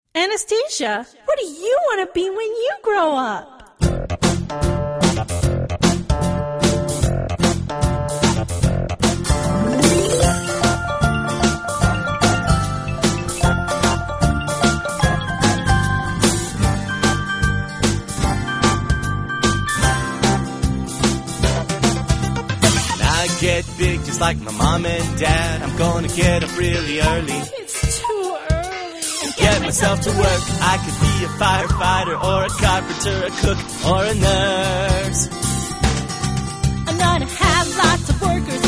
Anastasia, what do you want to be when you grow up? Get big just like my mom and dad. I'm gonna get up really early. It's too early. Get myself to work. I could be a firefighter or a carpenter, a cook or a nurse. I'm gonna have lots of workers